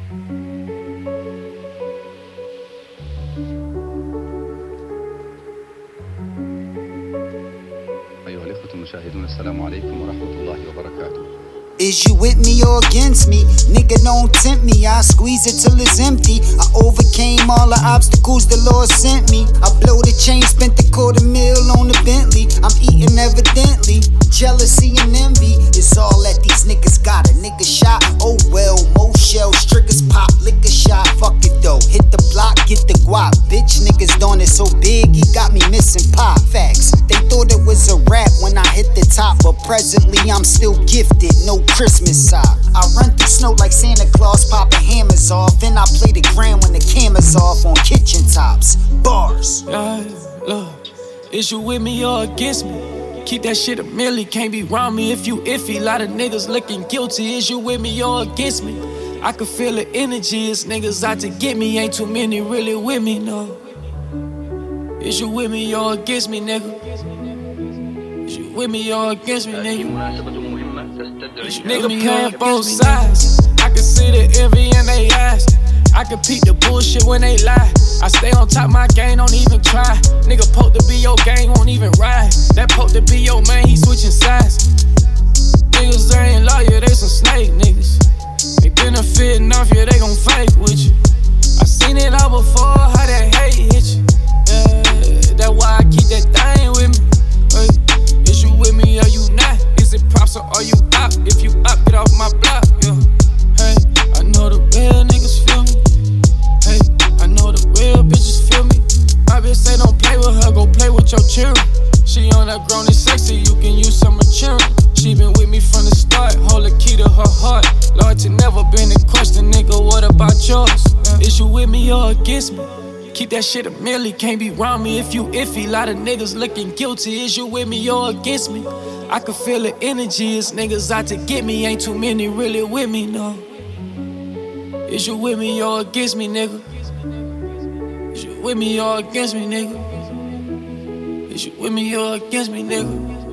أيها الإخوة المشاهدون السلام عليكم ورحمة الله وبركاته. Is you with me or against me? Nigga, don't tempt me. I squeeze it till it's empty. I overcame all the obstacles the Lord sent me. I blow the chain, spent the $250,000 on the Bentley. I'm eating evidently. Jealousy and envy is all that these niggas got. A nigga shot, oh well. More shells, triggers pop, liquor shot. Fuck it though. Hit the block, get the guap. Bitch niggas doing it so big, he got me missing pop. Facts. They thought it was a rap when I hit the top, but presently I'm still gifted. No Christmas sock. I run through snow like Santa Claus, popping hammers off. And I play the grand when the camera's off on kitchen tops. Bars. Yeah, look, is you with me or against me? Keep that shit a milli, can't be around me if you iffy. Lot of niggas looking guilty, is you with me or against me? I can feel the energy, it's niggas out to get me. Ain't too many really with me, no. Is you with me or against me, nigga? Is you with me or against me, nigga? Nigga playing both sides. I can see the envy in they eyes. I can peep the bullshit when they lie. I stay on top, my game don't even try. Nigga poke to be your gang, won't even ride. That poke to be your man, he switching sides. Niggas they ain't loyal, they some snake niggas. They benefiting off you, they gon' fight with you. I seen it all before, how that hate hit you. Yeah, that's why I keep that thing with me. Hey, is you with me or you not? Is it props or are you up? If you up, get off my block, yeah. Hey, I know the real niggas feel me. Hey, I know the real bitches feel me. My bitch say don't play with her, go play with your children. She on that grown and sexy, you can use some maturing. She been with me from the start, hold the key to her heart. Loyalty never been in question, nigga, what about yours? Is you with me or against me? Keep that shit a milli, can't be around me if you iffy. Lot of niggas looking guilty, is you with me or against me? I can feel the energy, it's niggas out to get me. Ain't too many really with me, no. Is you with me or against me, nigga? Is you with me or against me, nigga? Is you with me or against me, nigga?